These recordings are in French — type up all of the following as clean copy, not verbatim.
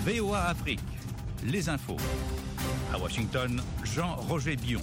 VOA Afrique, les infos. À Washington, Jean-Roger Bion.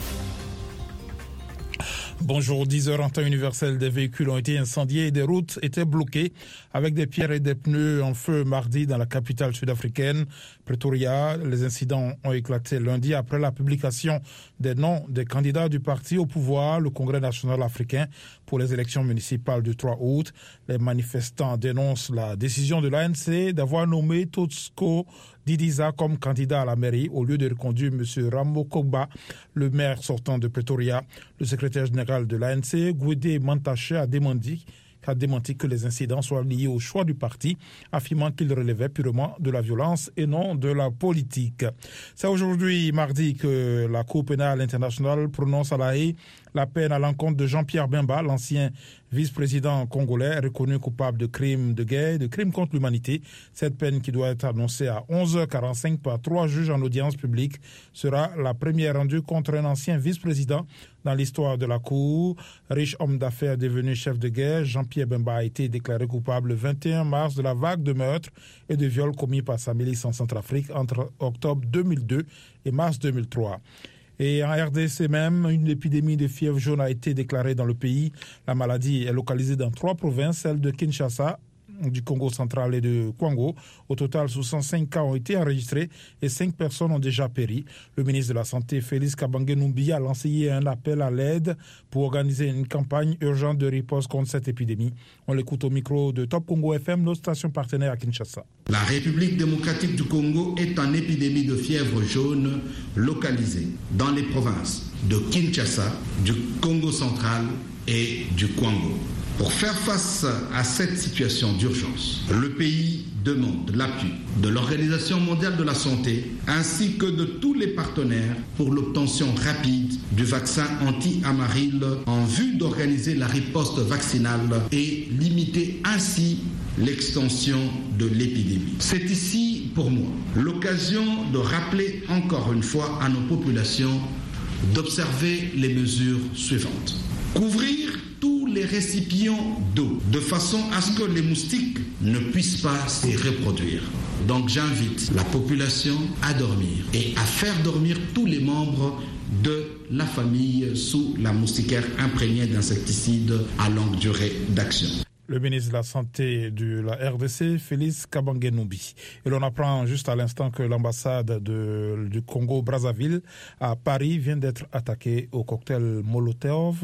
Bonjour, 10h en temps universel, des véhicules ont été incendiés et des routes étaient bloquées avec des pierres et des pneus en feu mardi dans la capitale sud-africaine, Pretoria. Les incidents ont éclaté lundi après la publication des noms des candidats du parti au pouvoir, le Congrès national africain, pour les élections municipales du 3 août. Les manifestants dénoncent la décision de l'ANC d'avoir nommé Totsko Didiza comme candidat à la mairie au lieu de reconduire M. Rambo Kogba, le maire sortant de Pretoria. Le secrétaire général de l'ANC, Gwede Mantashe, a démenti que les incidents soient liés au choix du parti, affirmant qu'il relevait purement de la violence et non de la politique. C'est aujourd'hui, mardi, que la Cour pénale internationale prononce à La Haye la peine à l'encontre de Jean-Pierre Bemba, l'ancien vice-président congolais reconnu coupable de crimes de guerre, de crimes contre l'humanité. Cette peine, qui doit être annoncée à 11h45 par 3 juges en audience publique, sera la première rendue contre un ancien vice-président dans l'histoire de la Cour. Riche homme d'affaires devenu chef de guerre, Jean-Pierre Bemba a été déclaré coupable le 21 mars de la vague de meurtres et de viols commis par sa milice en Centrafrique entre octobre 2002 et mars 2003. Et en RDC même, une épidémie de fièvre jaune a été déclarée dans le pays. La maladie est localisée dans 3 provinces, celles de Kinshasa, du Congo central et de Kwango. Au total, 65 cas ont été enregistrés et 5 personnes ont déjà péri. Le ministre de la Santé, Félix Kabange-Numbi, a lancé un appel à l'aide pour organiser une campagne urgente de riposte contre cette épidémie. On l'écoute au micro de Top Congo FM, notre station partenaire à Kinshasa. La République démocratique du Congo est en épidémie de fièvre jaune localisée dans les provinces de Kinshasa, du Congo central et du Kwango. Pour faire face à cette situation d'urgence, le pays demande l'appui de l'Organisation mondiale de la santé ainsi que de tous les partenaires pour l'obtention rapide du vaccin anti-amaril en vue d'organiser la riposte vaccinale et limiter ainsi l'extension de l'épidémie. C'est ici, pour moi, l'occasion de rappeler encore une fois à nos populations d'observer les mesures suivantes. Couvrir tous les récipients d'eau de façon à ce que les moustiques ne puissent pas s'y reproduire. Donc j'invite la population à dormir et à faire dormir tous les membres de la famille sous la moustiquaire imprégnée d'insecticides à longue durée d'action. Le ministre de la Santé de la RDC, Félix Kabange-Numbi. Et l'on apprend juste à l'instant que l'ambassade du Congo-Brazzaville à Paris vient d'être attaquée au cocktail Molotov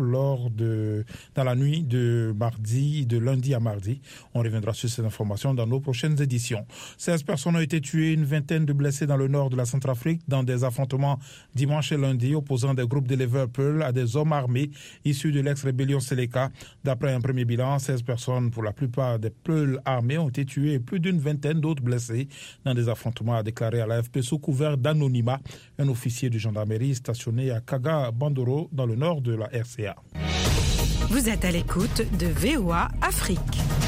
dans la nuit de lundi à mardi. On reviendra sur ces informations dans nos prochaines éditions. 16 personnes ont été tuées, une vingtaine de blessés dans le nord de la Centrafrique dans des affrontements dimanche et lundi opposant des groupes d'éleveurs Peul à des hommes armés issus de l'ex-rébellion Séléka. D'après un premier bilan, 16 personnes, pour la plupart des Peuls armés, ont été tués et plus d'une vingtaine d'autres blessés dans des affrontements, a déclaré à l'AFP sous couvert d'anonymat un officier de gendarmerie stationné à Kaga Bandoro dans le nord de la RCA. Vous êtes à l'écoute de VOA Afrique.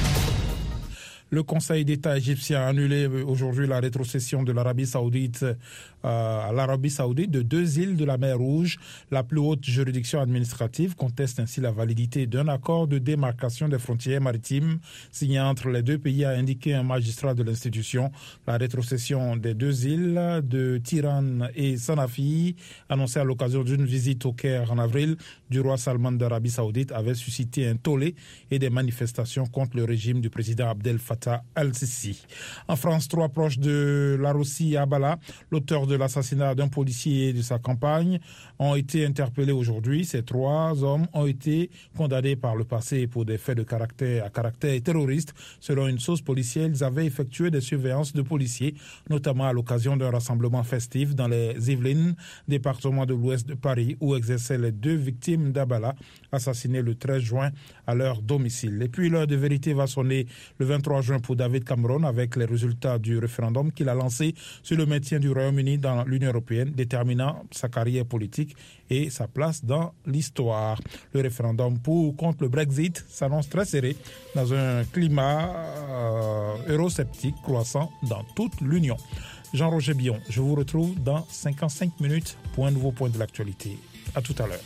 Le Conseil d'État égyptien a annulé aujourd'hui la rétrocession de l'Arabie Saoudite à l'Arabie Saoudite de 2 îles de la mer Rouge. La plus haute juridiction administrative conteste ainsi la validité d'un accord de démarcation des frontières maritimes signé entre les deux pays, a indiqué un magistrat de l'institution. La rétrocession des 2 îles de Tiran et Sanafi, annoncée à l'occasion d'une visite au Caire en avril du roi Salman d'Arabie Saoudite, avait suscité un tollé et des manifestations contre le régime du président Abdel Fattah al-Sisi. En France, 3 proches de Larossi Abala, l'auteur de l'assassinat d'un policier et de sa compagne, ont été interpellés aujourd'hui. Ces 3 hommes ont été condamnés par le passé pour des faits à caractère terroriste. Selon une source policière, ils avaient effectué des surveillances de policiers, notamment à l'occasion d'un rassemblement festif dans les Yvelines, département de l'ouest de Paris, où exerçaient les 2 victimes d'Abala, assassinées le 13 juin à leur domicile. Et puis l'heure de vérité va sonner le 23 juin pour David Cameron avec les résultats du référendum qu'il a lancé sur le maintien du Royaume-Uni dans l'Union européenne, déterminant sa carrière politique et sa place dans l'histoire. Le référendum pour ou contre le Brexit s'annonce très serré dans un climat eurosceptique croissant dans toute l'Union. Jean-Roger Bion, je vous retrouve dans 55 minutes pour un nouveau point de l'actualité. À tout à l'heure.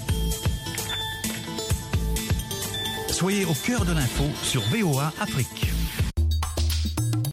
Soyez au cœur de l'info sur VOA Afrique.